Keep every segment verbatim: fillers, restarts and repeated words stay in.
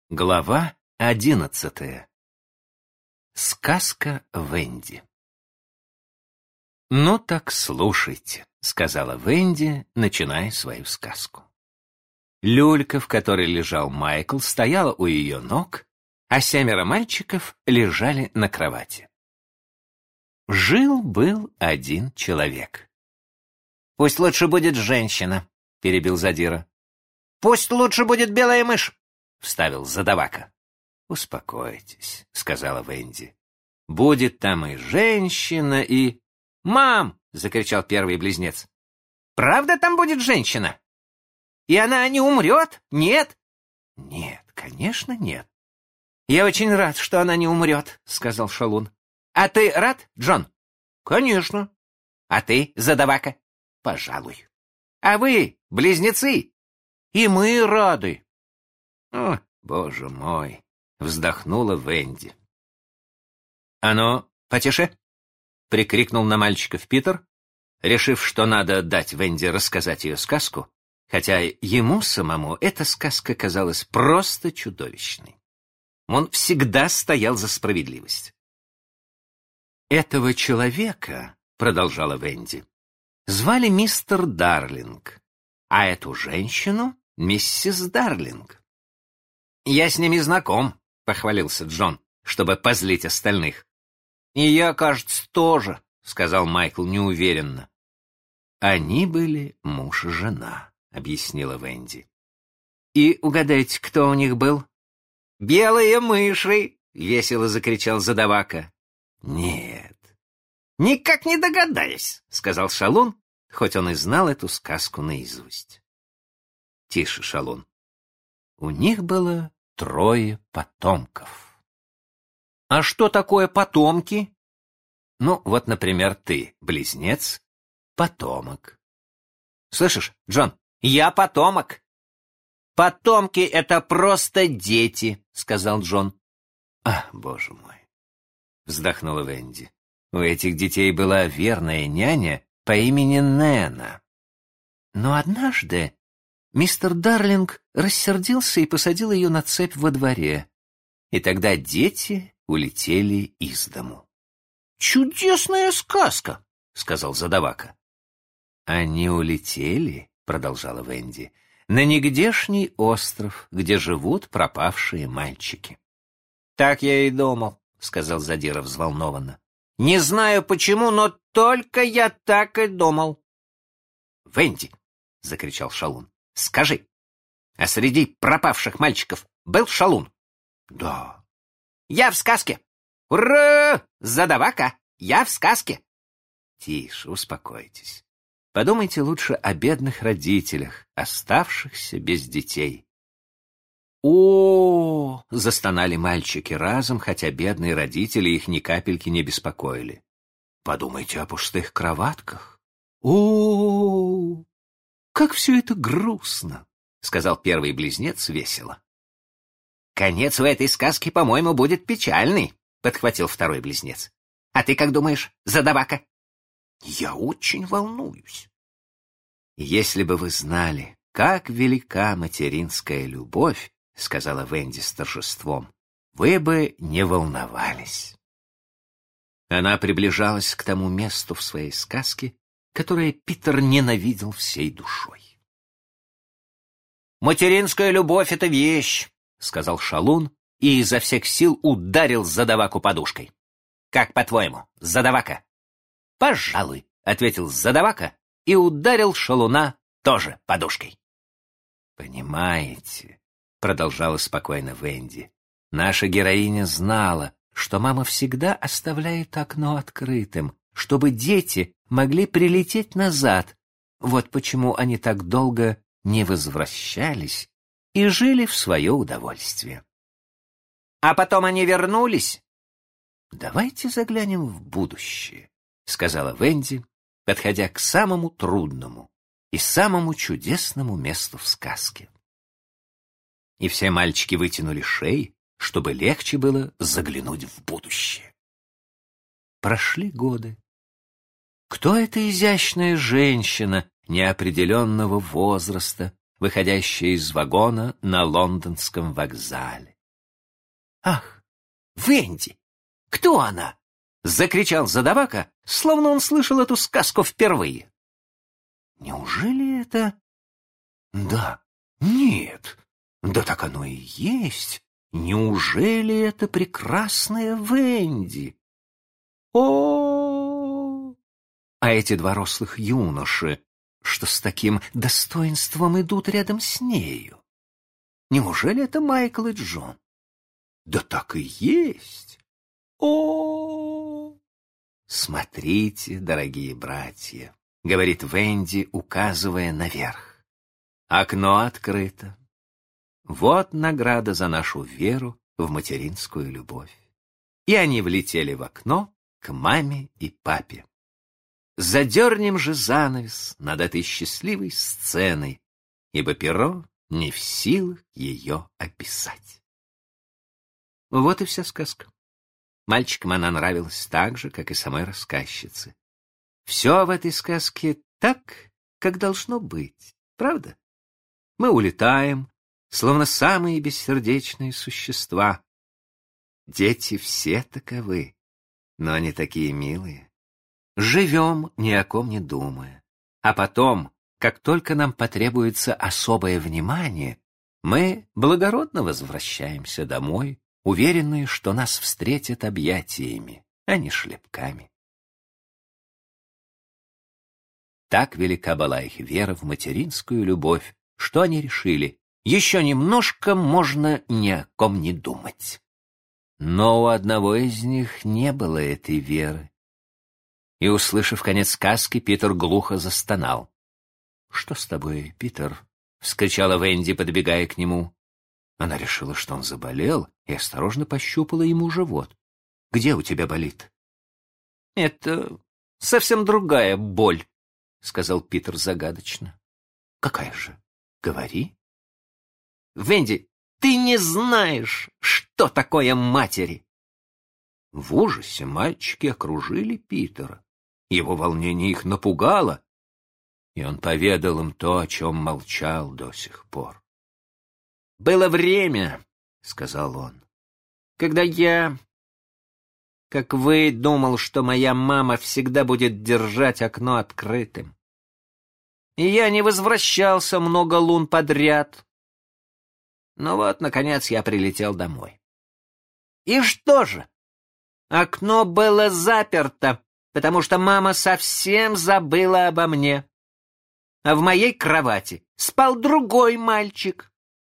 Глава одиннадцатая. Сказка Венди. «Ну так слушайте», — сказала Венди, начиная свою сказку. Люлька, в которой лежал Майкл, стояла у ее ног, а семеро мальчиков лежали на кровати. Жил-был один человек. «Пусть лучше будет женщина», — перебил Задира. «Пусть лучше будет белая мышь», — вставил Задавака. «Успокойтесь», — сказала Венди. «Будет там и женщина, и...» «Мам!» — закричал первый близнец. «Правда там будет женщина? И она не умрет? Нет?» «Нет, конечно, нет». «Я очень рад, что она не умрет», — сказал Шалун. «А ты рад, Джон?» «Конечно». «А ты, Задавака?» «Пожалуй». «А вы, близнецы?» «И мы рады». «О, боже мой!» — вздохнула Венди. «А ну, потише!» — прикрикнул на мальчиков Питер, решив, что надо дать Венди рассказать ее сказку, хотя ему самому эта сказка казалась просто чудовищной. Он всегда стоял за справедливость. «Этого человека, — продолжала Венди, — звали мистер Дарлинг, а эту женщину — миссис Дарлинг. «Я с ними знаком», — похвалился Джон, чтобы позлить остальных. «И я, кажется, тоже», — сказал Майкл неуверенно. «Они были муж и жена», — объяснила Венди. «И угадайте, кто у них был?» «Белые мыши!» — весело закричал Задавака. «Нет». «Никак не догадаюсь», — сказал Шалун, хоть он и знал эту сказку наизусть. «Тише, Шалун. У них было трое потомков». «А что такое потомки?» «Ну, вот, например, ты, близнец, потомок». «Слышишь, Джон, я потомок». «Потомки — это просто дети», — сказал Джон. «Ах, боже мой», — вздохнула Венди. «У этих детей была верная няня по имени Нэна. Но однажды мистер Дарлинг рассердился и посадил ее на цепь во дворе, и тогда дети улетели из дому». «Чудесная сказка», — сказал Задавака. «Они улетели, — продолжала Венди, — на нигдешний остров, где живут пропавшие мальчики». «Так я и думал», — сказал Задира взволнованно. «Не знаю почему, но только я так и думал». «Венди!» — закричал Шалун. «Скажи, а среди пропавших мальчиков был Шалун?» «Да». «Я в сказке! Ура! Задавака! Я в сказке!» «Тише, успокойтесь. Подумайте лучше о бедных родителях, оставшихся без детей». «О!» — застонали мальчики разом, хотя бедные родители их ни капельки не беспокоили. «Подумайте о пустых кроватках». «О, как все это грустно!» — сказал первый близнец весело. «Конец у этой сказки, по-моему, будет печальный», — подхватил второй близнец. «А ты как думаешь, Задавака?» «Я очень волнуюсь». «Если бы вы знали, как велика материнская любовь, — сказала Венди с торжеством, — вы бы не волновались». Она приближалась к тому месту в своей сказке, которое Питер ненавидел всей душой. «Материнская любовь — это вещь», — сказал Шалун и изо всех сил ударил Задаваку подушкой. «Как по-твоему, Задавака?» «Пожалуй», — ответил Задавака и ударил Шалуна тоже подушкой. «Понимаете», — продолжала спокойно Венди, — «наша героиня знала, что мама всегда оставляет окно открытым, чтобы дети могли прилететь назад. Вот почему они так долго не возвращались и жили в свое удовольствие». «А потом они вернулись?» «Давайте заглянем в будущее», — сказала Венди, подходя к самому трудному и самому чудесному месту в сказке. И все мальчики вытянули шеи, чтобы легче было заглянуть в будущее. Прошли годы. Кто эта изящная женщина неопределенного возраста, выходящая из вагона на лондонском вокзале? Ах, Венди! Кто она? Закричал задавака, словно он слышал эту сказку впервые. Неужели это... Да, нет, да так оно и есть. Неужели это прекрасная Венди? О! А эти два рослых юноши, что с таким достоинством идут рядом с нею? Неужели это Майкл и Джон? Да так и есть. О! Смотрите, дорогие братья, говорит Венди, указывая наверх. Окно открыто. Вот награда за нашу веру в материнскую любовь. И они влетели в окно к маме и папе. Задернем же занавес над этой счастливой сценой, ибо перо не в силах ее описать. Вот и вся сказка. Мальчикам она нравилась так же, как и самой рассказчице. Все в этой сказке так, как должно быть, правда? Мы улетаем, словно самые бессердечные существа. Дети все таковы, но они такие милые. Живем, ни о ком не думая. А потом, как только нам потребуется особое внимание, мы благородно возвращаемся домой, уверенные, что нас встретят объятиями, а не шлепками. Так велика была их вера в материнскую любовь, что они решили, еще немножко можно ни о ком не думать. Но у одного из них не было этой веры. И, услышав конец сказки, Питер глухо застонал. — Что с тобой, Питер? — вскричала Венди, подбегая к нему. Она решила, что он заболел, и осторожно пощупала ему живот. — Где у тебя болит? — Это совсем другая боль, — сказал Питер загадочно. — Какая же? Говори. — Венди, ты не знаешь, что такое матери. В ужасе мальчики окружили Питера. Его волнение их напугало, и он поведал им то, о чем молчал до сих пор. «Было время, — сказал он, — когда я, как вы, думал, что моя мама всегда будет держать окно открытым. И я не возвращался много лун подряд. Но вот, наконец, я прилетел домой. И что же? Окно было заперто, потому что мама совсем забыла обо мне. А в моей кровати спал другой мальчик.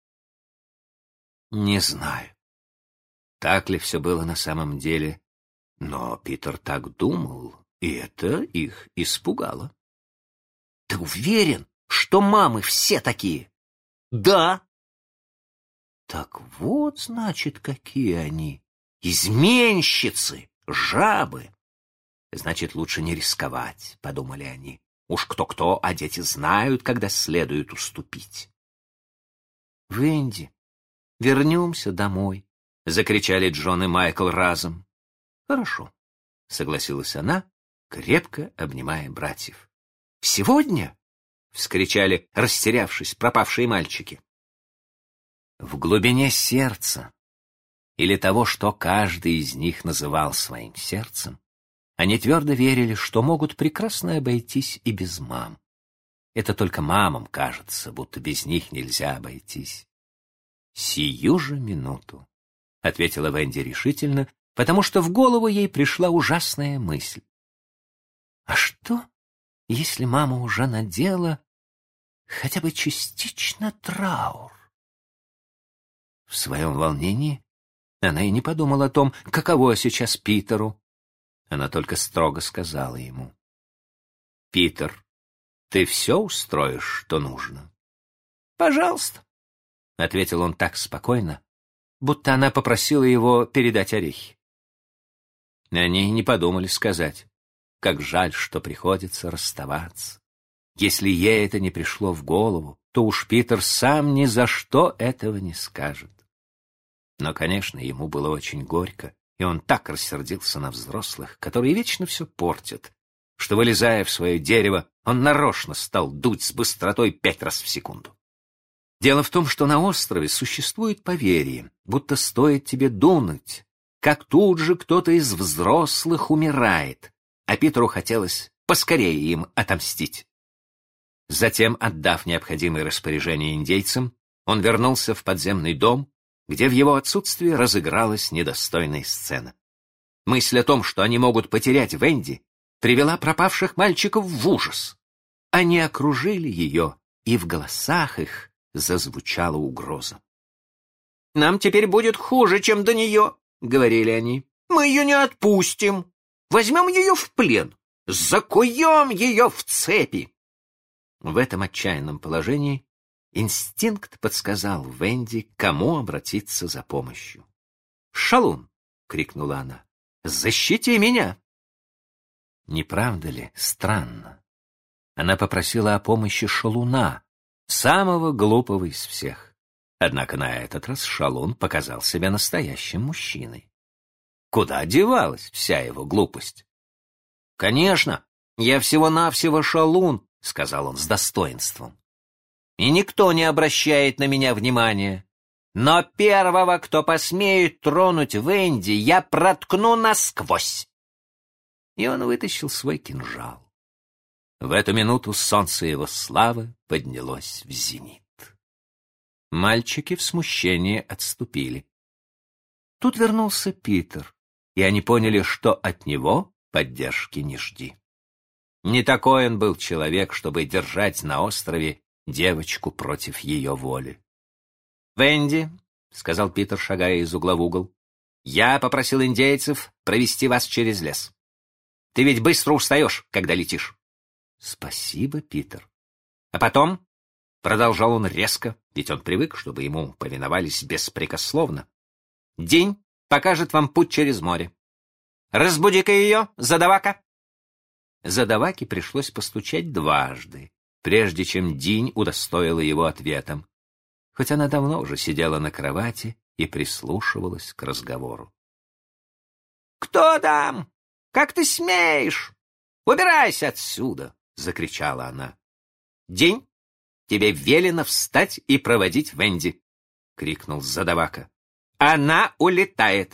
Не знаю, так ли все было на самом деле, но Питер так думал, и это их испугало. Ты уверен, что мамы все такие? Да. Так вот, значит, какие они. Изменщицы, жабы. Значит, лучше не рисковать, подумали они. Уж кто-кто, а дети знают, когда следует уступить. Венди, вернемся домой, закричали Джон и Майкл разом. Хорошо, согласилась она, крепко обнимая братьев. Сегодня? Вскричали, растерявшись, пропавшие мальчики. В глубине сердца, или того, что каждый из них называл своим сердцем, они твердо верили, что могут прекрасно обойтись и без мам. Это только мамам кажется, будто без них нельзя обойтись. «Сию же минуту», — ответила Венди решительно, потому что в голову ей пришла ужасная мысль. «А что, если мама уже надела хотя бы частично траур?» В своем волнении она и не подумала о том, каково сейчас Питеру. Она только строго сказала ему: «Питер, ты все устроишь, что нужно?» «Пожалуйста», — ответил он так спокойно, будто она попросила его передать орехи. Они не подумали сказать: «Как жаль, что приходится расставаться». Если ей это не пришло в голову, то уж Питер сам ни за что этого не скажет. Но, конечно, ему было очень горько, и он так рассердился на взрослых, которые вечно все портят, что, вылезая в свое дерево, он нарочно стал дуть с быстротой пять раз в секунду. Дело в том, что на острове существует поверье, будто стоит тебе дунуть, как тут же кто-то из взрослых умирает, а Питеру хотелось поскорее им отомстить. Затем, отдав необходимые распоряжения индейцам, он вернулся в подземный дом, где в его отсутствие разыгралась недостойная сцена. Мысль о том, что они могут потерять Венди, привела пропавших мальчиков в ужас. Они окружили ее, и в голосах их зазвучала угроза. «Нам теперь будет хуже, чем до нее», — говорили они. «Мы ее не отпустим. Возьмем ее в плен. Закуем ее в цепи». В этом отчаянном положении инстинкт подсказал Венди, кому обратиться за помощью. «Шалун!» — крикнула она. «Защити меня!» Не правда ли странно? Она попросила о помощи Шалуна, самого глупого из всех. Однако на этот раз Шалун показал себя настоящим мужчиной. Куда девалась вся его глупость? «Конечно, я всего-навсего Шалун», — сказал он с достоинством. «И никто не обращает на меня внимания. Но первого, кто посмеет тронуть Венди, я проткну насквозь». И он вытащил свой кинжал. В эту минуту солнце его славы поднялось в зенит. Мальчики в смущении отступили. Тут вернулся Питер, и они поняли, что от него поддержки не жди. Не такой он был человек, чтобы держать на острове девочку против ее воли. «Венди», — сказал Питер, шагая из угла в угол, — «я попросил индейцев провести вас через лес. Ты ведь быстро устаешь, когда летишь». «Спасибо, Питер». «А потом», — продолжал он резко, ведь он привык, чтобы ему повиновались беспрекословно, — «День покажет вам путь через море. Разбуди-ка ее, задавака». Задаваке пришлось постучать дважды, прежде чем Динь удостоила его ответом, хоть она давно уже сидела на кровати и прислушивалась к разговору. «Кто там? Как ты смеешь? Убирайся отсюда!» — закричала она. «Динь, тебе велено встать и проводить Венди!» — крикнул Задавака. «Она улетает!»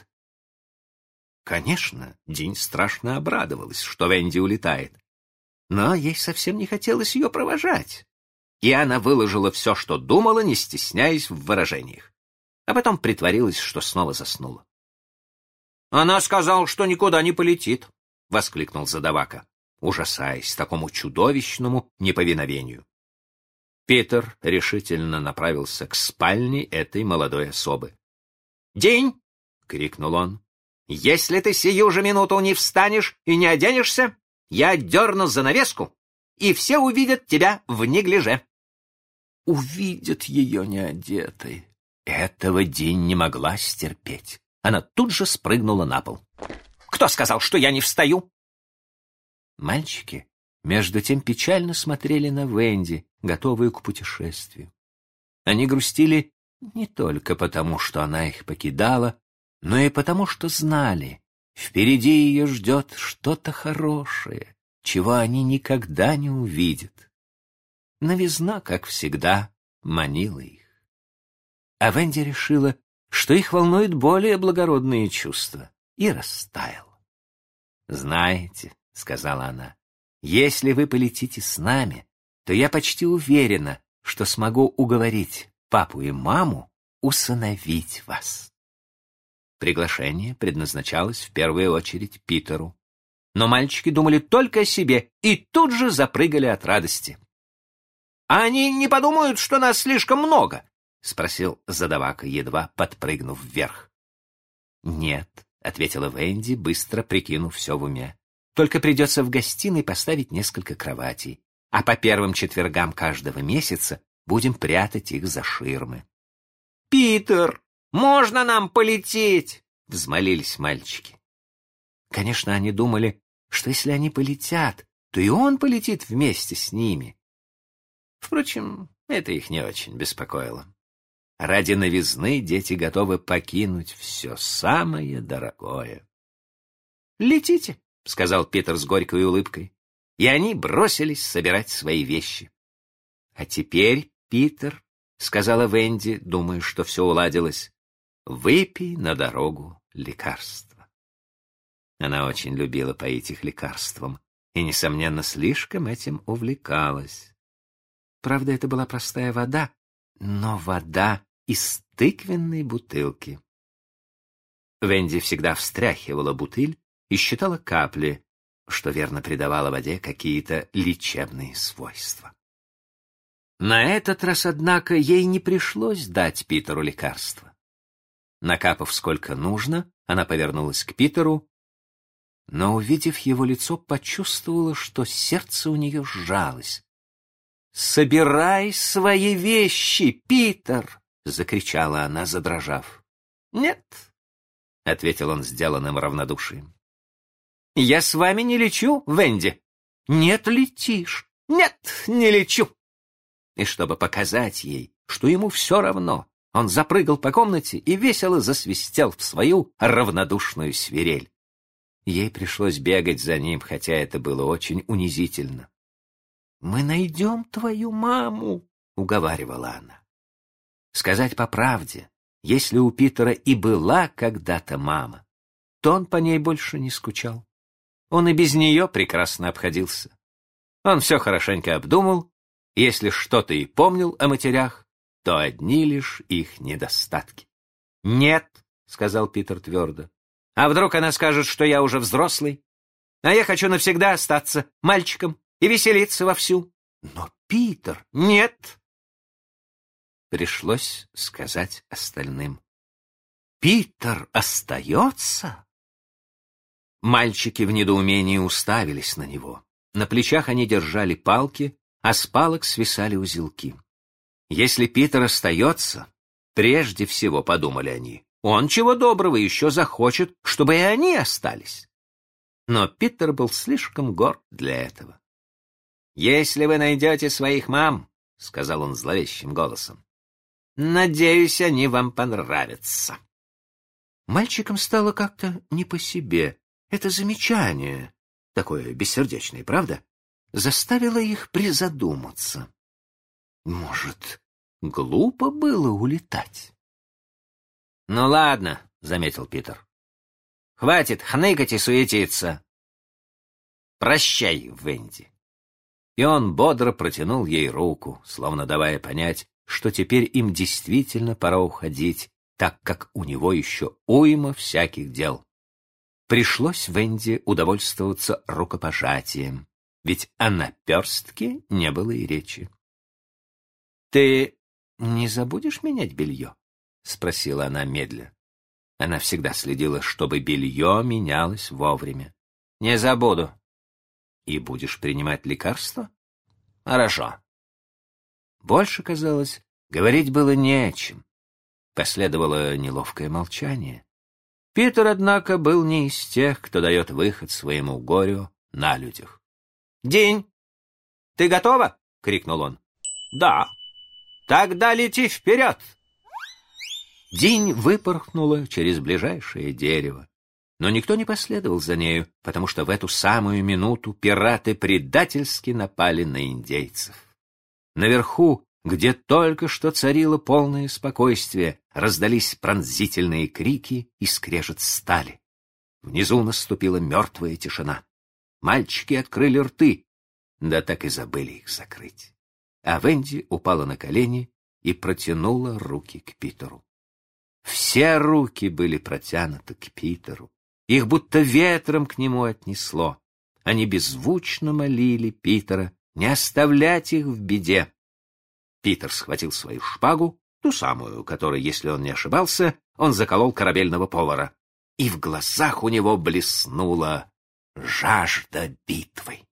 Конечно, Динь страшно обрадовалась, что Венди улетает, но ей совсем не хотелось ее провожать, и она выложила все, что думала, не стесняясь в выражениях, а потом притворилась, что снова заснула. «Она сказала, что никуда не полетит!» — воскликнул Задавака, ужасаясь такому чудовищному неповиновению. Питер решительно направился к спальне этой молодой особы. «Динь!» — крикнул он. «Если ты сию же минуту не встанешь и не оденешься, я дерну занавеску, и все увидят тебя в неглиже». Увидят ее неодетой. Этого Динь не могла стерпеть. Она тут же спрыгнула на пол. «Кто сказал, что я не встаю?» Мальчики между тем печально смотрели на Венди, готовую к путешествию. Они грустили не только потому, что она их покидала, но и потому, что знали, впереди ее ждет что-то хорошее, чего они никогда не увидят. Новизна, как всегда, манила их. А Венди решила, что их волнуют более благородные чувства, и растаяла. «Знаете», — сказала она, — «если вы полетите с нами, то я почти уверена, что смогу уговорить папу и маму усыновить вас». Приглашение предназначалось в первую очередь Питеру, но мальчики думали только о себе и тут же запрыгали от радости. «А они не подумают, что нас слишком много?» — спросил Задавака, едва подпрыгнув вверх. «Нет», — ответила Венди, быстро прикинув все в уме. «Только придется в гостиной поставить несколько кроватей, а по первым четвергам каждого месяца будем прятать их за ширмы». «Питер, можно нам полететь?» — взмолились мальчики. Конечно, они думали, что если они полетят, то и он полетит вместе с ними. Впрочем, это их не очень беспокоило. Ради новизны дети готовы покинуть все самое дорогое. «Летите», — сказал Питер с горькой улыбкой, и они бросились собирать свои вещи. «А теперь, Питер, — сказала Венди, думая, что все уладилось, — «выпей на дорогу лекарство». Она очень любила поить их лекарством и, несомненно, слишком этим увлекалась. Правда, это была простая вода, но вода из тыквенной бутылки. Венди всегда встряхивала бутыль и считала капли, что верно придавало воде какие-то лечебные свойства. На этот раз, однако, ей не пришлось дать Питеру лекарство. Накапав сколько нужно, она повернулась к Питеру, но, увидев его лицо, почувствовала, что сердце у нее сжалось. «Собирай свои вещи, Питер!» — закричала она, задрожав. «Нет», — ответил он сделанным равнодушием. «Я с вами не лечу, Венди». «Нет, летишь». «Нет, не лечу». И чтобы показать ей, что ему все равно, он запрыгал по комнате и весело засвистел в свою равнодушную свирель. Ей пришлось бегать за ним, хотя это было очень унизительно. «Мы найдем твою маму», — уговаривала она. Сказать по правде, если у Питера и была когда-то мама, то он по ней больше не скучал. Он и без нее прекрасно обходился. Он все хорошенько обдумал, и если что-то и помнил о матерях, то одни лишь их недостатки. «Нет», — сказал Питер твердо, — «а вдруг она скажет, что я уже взрослый, а я хочу навсегда остаться мальчиком и веселиться вовсю». «Но, Питер...» «Нет». Пришлось сказать остальным. «Питер остается?» Мальчики в недоумении уставились на него. На плечах они держали палки, а с палок свисали узелки. Если Питер остается, прежде всего, подумали они, он чего доброго еще захочет, чтобы и они остались. Но Питер был слишком горд для этого. «Если вы найдете своих мам, — сказал он зловещим голосом, — надеюсь, они вам понравятся». Мальчикам стало как-то не по себе. Это замечание, такое бессердечное, правда, заставило их призадуматься. Может, глупо было улетать? «Ну ладно», — заметил Питер. «Хватит хныкать и суетиться. Прощай, Венди». И он бодро протянул ей руку, словно давая понять, что теперь им действительно пора уходить, так как у него еще уйма всяких дел. Пришлось Венди удовольствоваться рукопожатием, ведь о наперстке не было и речи. «Ты не забудешь менять белье?» — спросила она медля. Она всегда следила, чтобы белье менялось вовремя. «Не забуду». «И будешь принимать лекарства?» «Хорошо». Больше, казалось, говорить было не о чем. Последовало неловкое молчание. Питер, однако, был не из тех, кто дает выход своему горю на людях. «Динь, ты готова?» — крикнул он. «Да». «Тогда лети вперед!» Динь выпорхнула через ближайшее дерево. Но никто не последовал за нею, потому что в эту самую минуту пираты предательски напали на индейцев. Наверху, где только что царило полное спокойствие, раздались пронзительные крики и скрежет стали. Внизу наступила мертвая тишина. Мальчики открыли рты, да так и забыли их закрыть. А Венди упала на колени и протянула руки к Питеру. Все руки были протянуты к Питеру. Их будто ветром к нему отнесло. Они беззвучно молили Питера не оставлять их в беде. Питер схватил свою шпагу, ту самую, которой, если он не ошибался, он заколол корабельного повара. И в глазах у него блеснула жажда битвы.